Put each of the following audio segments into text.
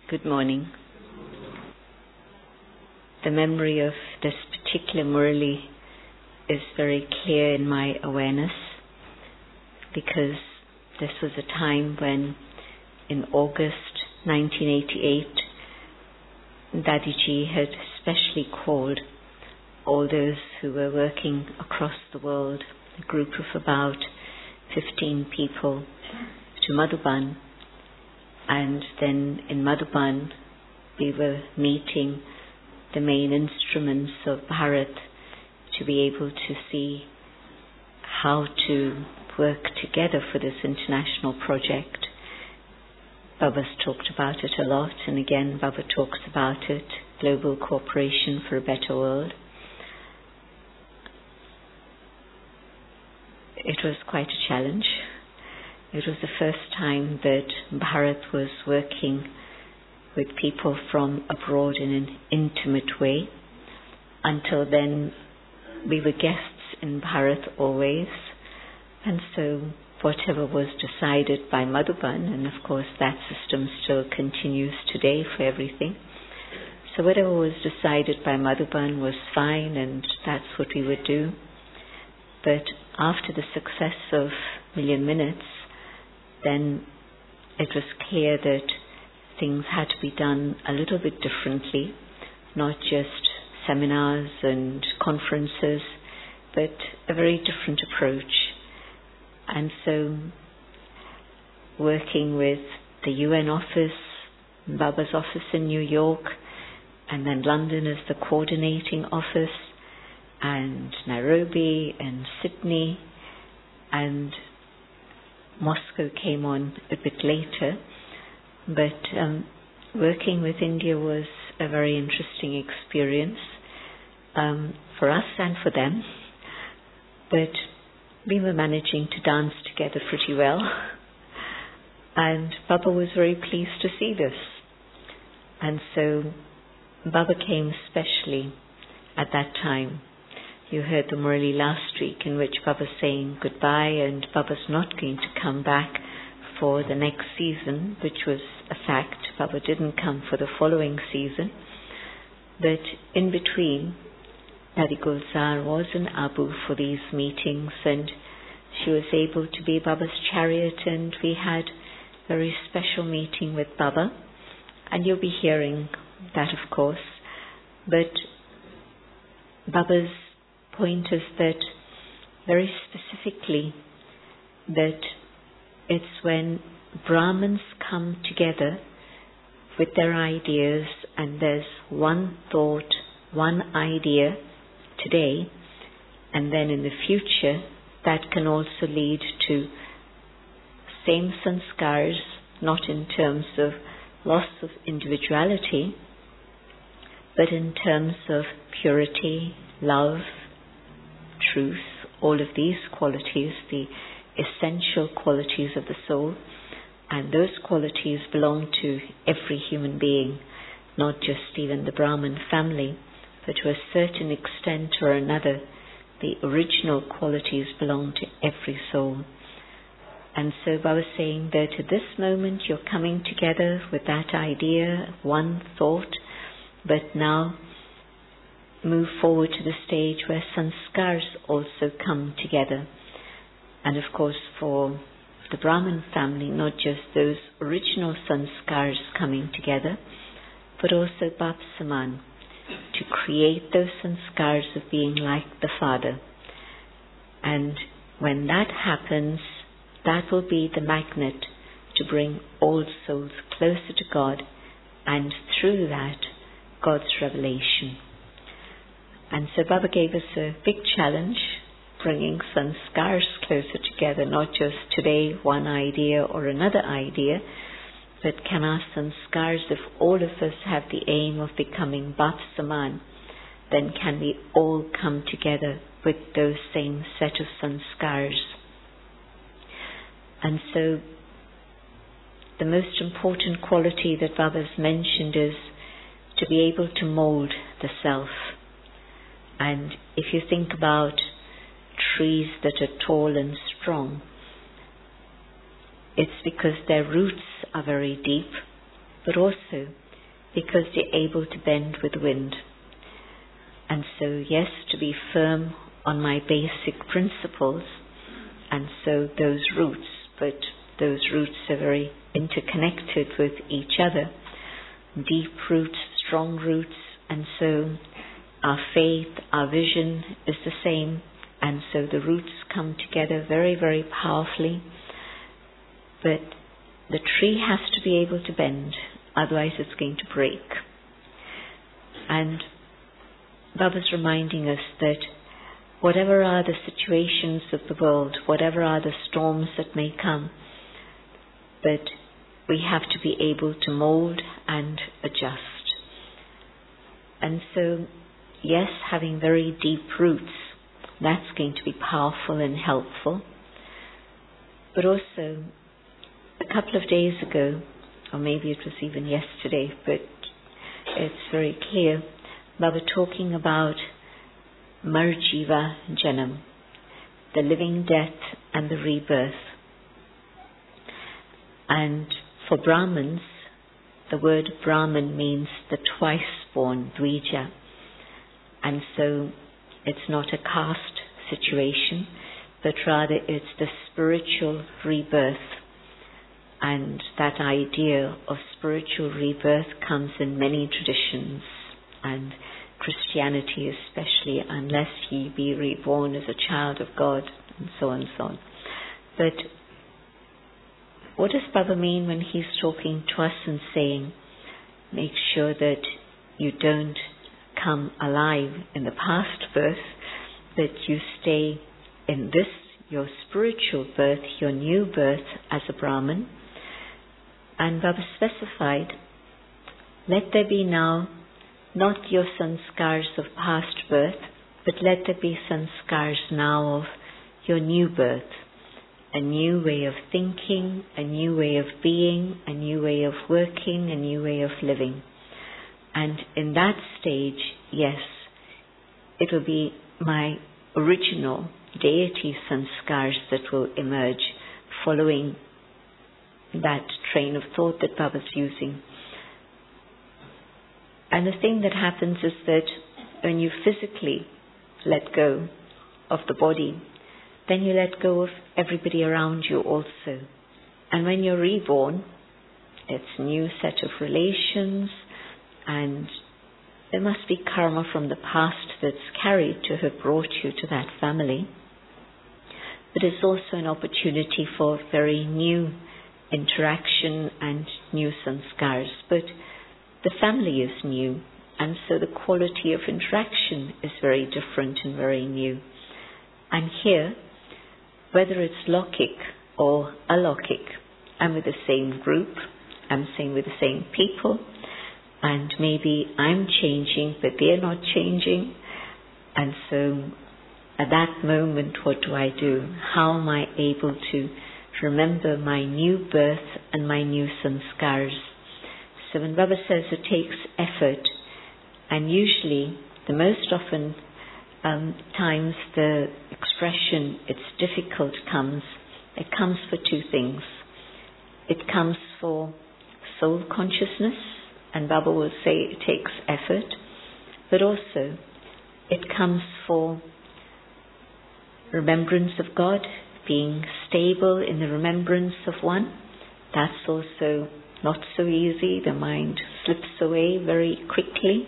Good morning. The memory of this particular Murli is very clear in my awareness because this was a time when in August 1988 Dadiji had specially called all those who were working across the world, a group of about 15 people, to Madhuban. And then in Madhuban we were meeting the main instruments of Bharat to be able to see how to work together for this international project. Baba's talked about it a lot, and again Baba talks about it, Global Cooperation for a Better World. It was quite a challenge. It was the first time that Bharat was working with people from abroad in an intimate way. Until then, we were guests in Bharat always, and so whatever was decided by Madhuban, and of course that system still continues today for everything. So whatever was decided by Madhuban was fine, and that's what we would do. But after the success of Million Minutes, then it was clear that things had to be done a little bit differently, not just seminars and conferences, but a very different approach. And so, working with the UN office, Baba's office in New York, and then London as the coordinating office, and Nairobi and Sydney, and Moscow came on a bit later, but working with India was a very interesting experience for us and for them. But we were managing to dance together pretty well, and Baba was very pleased to see this. And so Baba came specially at that time. You heard the Murli last week in which Baba's saying goodbye, and Baba's not going to come back for the next season, which was a fact. Baba didn't come for the following season. But in between, Dadi Gulzar was in Abu for these meetings, and she was able to be Baba's chariot, and we had a very special meeting with Baba. And you'll be hearing that, of course. But Baba's point is that very specifically that it's when Brahmins come together with their ideas, and there's one thought, one idea today, and then in the future that can also lead to same sanskars, not in terms of loss of individuality, but in terms of purity, love, truth, all of these qualities, the essential qualities of the soul, and those qualities belong to every human being, not just even the Brahmin family, but to a certain extent or another, the original qualities belong to every soul. And so Baba was saying that at this moment you're coming together with that idea, one thought, but now move forward to the stage where sanskars also come together. And of course for the Brahmin family, not just those original sanskars coming together, but also Bap Saman, to create those sanskars of being like the Father. And when that happens, that will be the magnet to bring all souls closer to God, and through that, God's revelation. And so Baba gave us a big challenge, bringing sanskars closer together, not just today one idea or another idea, but can our sanskars, if all of us have the aim of becoming Bap Saman, then can we all come together with those same set of sanskars. And so the most important quality that Baba's mentioned is to be able to mold the self. And if you think about trees that are tall and strong, it's because their roots are very deep, but also because they're able to bend with the wind. And so, yes, to be firm on my basic principles, and so those roots, but those roots are very interconnected with each other. Deep roots, strong roots, and so our faith, our vision is the same, and so the roots come together very, very powerfully. But the tree has to be able to bend, otherwise it's going to break. And Baba's reminding us that whatever are the situations of the world, whatever are the storms that may come, but we have to be able to mold and adjust. And so, yes, having very deep roots, that's going to be powerful and helpful. But also, a couple of days ago, or maybe it was even yesterday, but it's very clear, Baba talking about Marjiva Janam, the living death and the rebirth. And for Brahmins, the word Brahman means the twice born, Dvija. And so it's not a caste situation, but rather it's the spiritual rebirth. And that idea of spiritual rebirth comes in many traditions, and Christianity especially, unless ye be reborn as a child of God, and so on and so on. But what does Baba mean when he's talking to us and saying, make sure that you don't come alive in the past birth, that you stay in this, your spiritual birth, your new birth as a Brahmin? And Baba specified, let there be now not your sanskars of past birth, but let there be sanskars now of your new birth. A new way of thinking, a new way of being, a new way of working, a new way of living. And in that stage, yes, it will be my original deity sanskars that will emerge following that train of thought that Baba's using. And the thing that happens is that when you physically let go of the body, then you let go of everybody around you also. And when you're reborn, it's a new set of relations, and there must be karma from the past that's carried to have brought you to that family. But it's also an opportunity for very new interaction and new sanskars. But the family is new, and so the quality of interaction is very different and very new. And here, whether it's Lokik or Alokik, I'm with the same group, I'm staying with the same people, and maybe I'm changing, but they're not changing. And so at that moment, what do I do? How am I able to remember my new birth and my new sanskars? So when Baba says it takes effort, and usually, the most often times the expression it's difficult comes, it comes for two things. It comes for soul consciousness, and Baba will say it takes effort, but also it comes for remembrance of God, being stable in the remembrance of one. That's also not so easy. The mind slips away very quickly.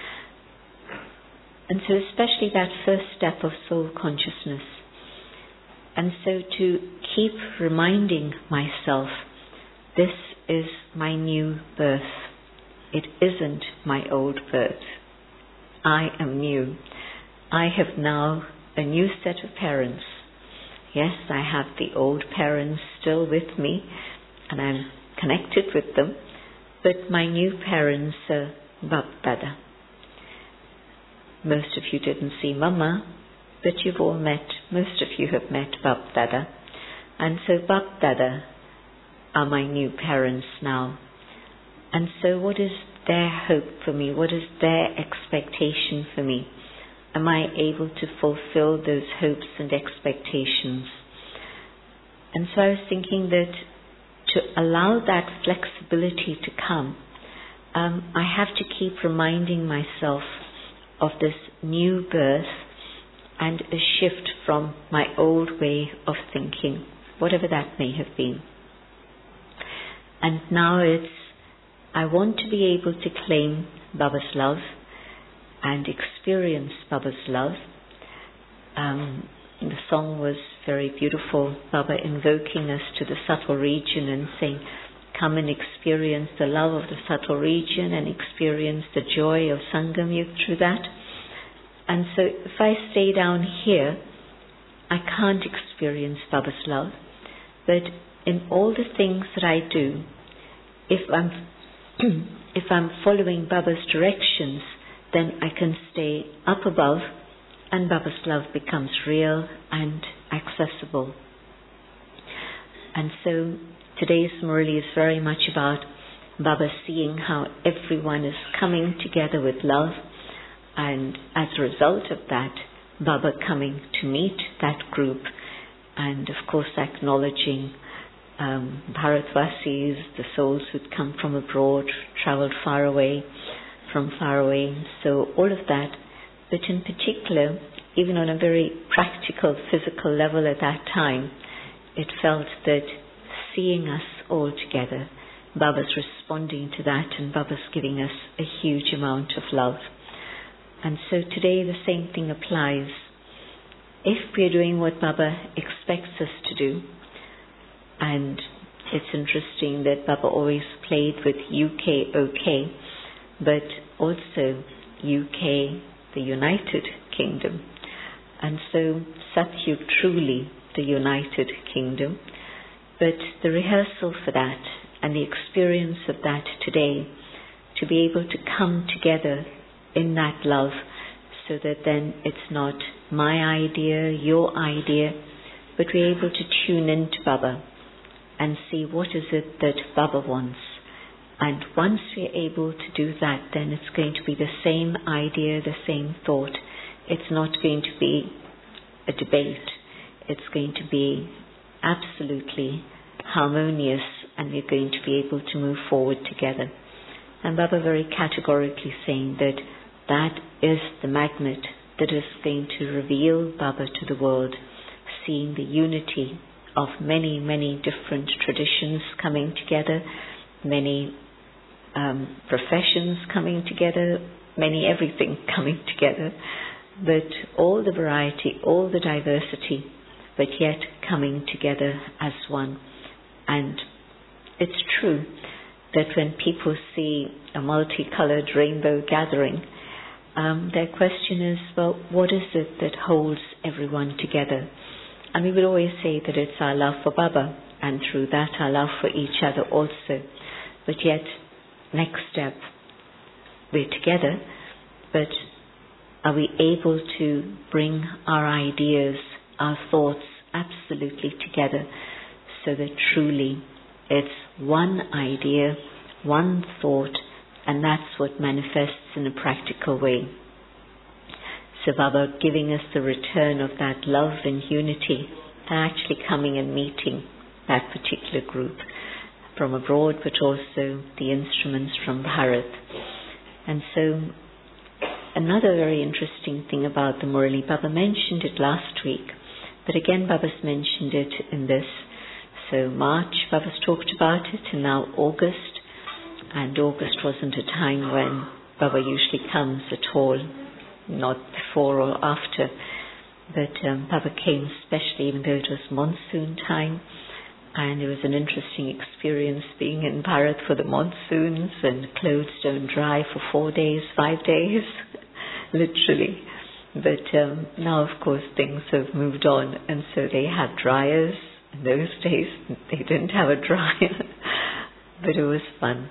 And so especially that first step of soul consciousness. And so to keep reminding myself, this is my new birth. It isn't my old birth. I am new. I have now a new set of parents. Yes, I have the old parents still with me, and I'm connected with them, but my new parents are Bap Dada. Most of you didn't see Mama, but you've all met, most of you have met Bap Dada. And so Bap Dada are my new parents now. And so what is their hope for me? What is their expectation for me? Am I able to fulfill those hopes and expectations? And so I was thinking that to allow that flexibility to come, I have to keep reminding myself of this new birth and a shift from my old way of thinking, whatever that may have been. And now I want to be able to claim Baba's love and experience Baba's love. The song was very beautiful, Baba invoking us to the subtle region and saying, come and experience the love of the subtle region and experience the joy of Sangam Yug through that. And so if I stay down here, I can't experience Baba's love. But in all the things that I do, if I'm following Baba's directions, then I can stay up above and Baba's love becomes real and accessible. And so today's Murli is very much about Baba seeing how everyone is coming together with love, and as a result of that, Baba coming to meet that group, and of course acknowledging Bharatvasis, the souls who'd come from abroad, travelled from far away. So all of that, but in particular, even on a very practical, physical level at that time, it felt that seeing us all together, Baba's responding to that, and Baba's giving us a huge amount of love. And so today the same thing applies. If we're doing what Baba expects us to do, and it's interesting that Baba always played with UK OK, but also UK, the United Kingdom. And so Satyug truly the United Kingdom. But the rehearsal for that and the experience of that today, to be able to come together in that love, so that then it's not my idea, your idea, but we're able to tune into Baba and see what is it that Baba wants. And once we're able to do that, then it's going to be the same idea, the same thought. It's not going to be a debate. It's going to be absolutely harmonious, and we're going to be able to move forward together. And Baba very categorically saying that that is the magnet that is going to reveal Baba to the world, seeing the unity of many, many different traditions coming together, many professions coming together, many everything coming together, but all the variety, all the diversity, but yet coming together as one. And it's true that when people see a multicolored rainbow gathering, their question is, well, what is it that holds everyone together? And we will always say that it's our love for Baba, and through that our love for each other also. But yet, next step, we're together, but are we able to bring our ideas, our thoughts absolutely together, so that truly it's one idea, one thought, and that's what manifests in a practical way. So Baba giving us the return of that love and unity, and actually coming and meeting that particular group from abroad, but also the instruments from Bharat. And so another very interesting thing about the Murli, Baba mentioned it last week, but again Baba's mentioned it in this. So March, Baba's talked about it, and now August. And August wasn't a time when Baba usually comes at all, not before or after. But Baba came especially even though it was monsoon time. And it was an interesting experience being in Bharat for the monsoons, and clothes don't dry for 4 days, 5 days, literally. But now, of course, things have moved on, and so they have dryers. In those days, they didn't have a dryer, but it was fun.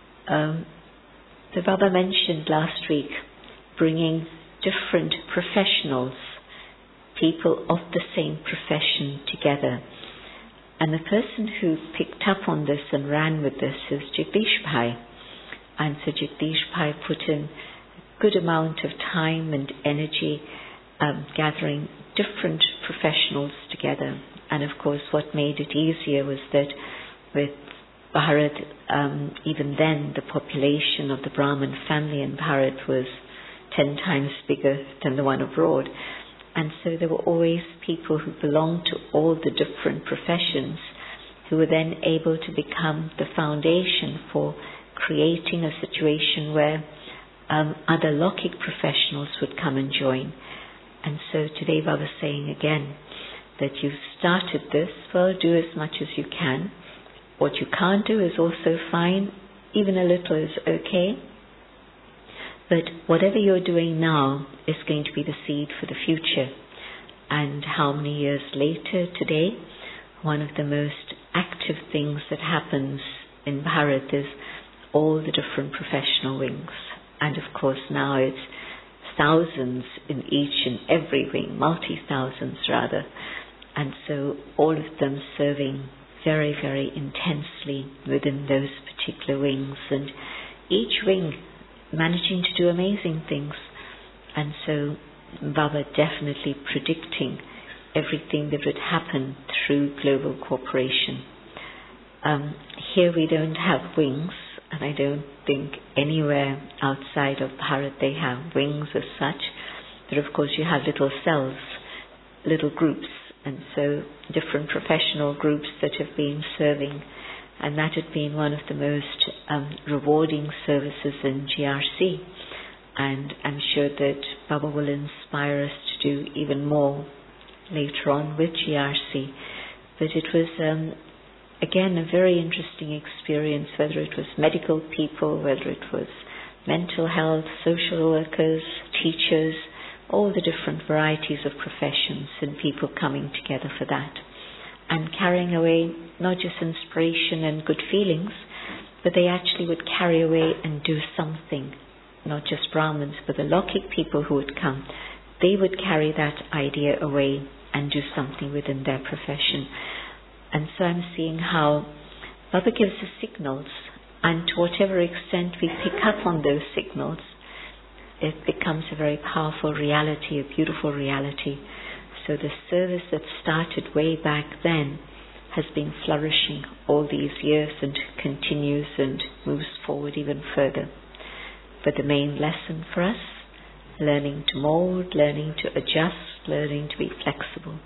The Baba mentioned last week bringing different professionals, people of the same profession together. And the person who picked up on this and ran with this is Jagdish Bhai. And so Jagdish Bhai put in a good amount of time and energy gathering different professionals together. And of course what made it easier was that with Bharat, even then, the population of the Brahmin family in Bharat was 10 times bigger than the one abroad. And so there were always people who belonged to all the different professions who were then able to become the foundation for creating a situation where other Lokik professionals would come and join. And so today Baba's saying again that you've started this, well, do as much as you can. What you can't do is also fine, even a little is okay. But whatever you're doing now is going to be the seed for the future. And how many years later today, one of the most active things that happens in Bharat is all the different professional wings. And of course now it's thousands in each and every wing, multi-thousands rather. And so all of them serving very, very intensely within those particular wings, and each wing managing to do amazing things. And so Baba definitely predicting everything that would happen through global cooperation. Here we don't have wings, and I don't think anywhere outside of Bharat they have wings as such. But of course you have little cells, little groups, and so different professional groups that have been serving, and that had been one of the most rewarding services in GRC. And I'm sure that Baba will inspire us to do even more later on with GRC. But it was again a very interesting experience, whether it was medical people, whether it was mental health, social workers, teachers, all the different varieties of professions and people coming together for that. And carrying away not just inspiration and good feelings, but they actually would carry away and do something. Not just Brahmins, but the Lokik people who would come, they would carry that idea away and do something within their profession. And so I'm seeing how Baba gives us signals, and to whatever extent we pick up on those signals, it becomes a very powerful reality, a beautiful reality. So the service that started way back then has been flourishing all these years and continues and moves forward even further. But the main lesson for us, learning to mold, learning to adjust, learning to be flexible.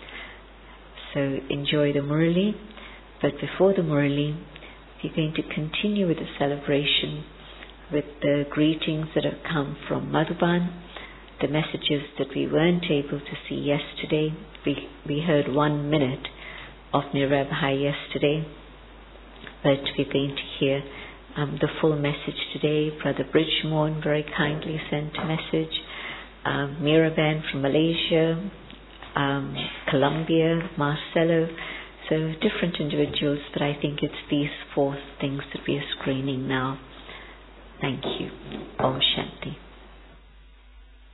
So enjoy the Murali, but before the Murali, we're going to continue with the celebration with the greetings that have come from Madhuban, the messages that we weren't able to see yesterday. We heard 1 minute of Nirbhai yesterday, but we're going to hear the full message today. Brother Bridgemore very kindly sent a message. Miraben from Malaysia, Colombia, Marcelo, so different individuals, but I think it's these 4 things that we are screening now. Thank you.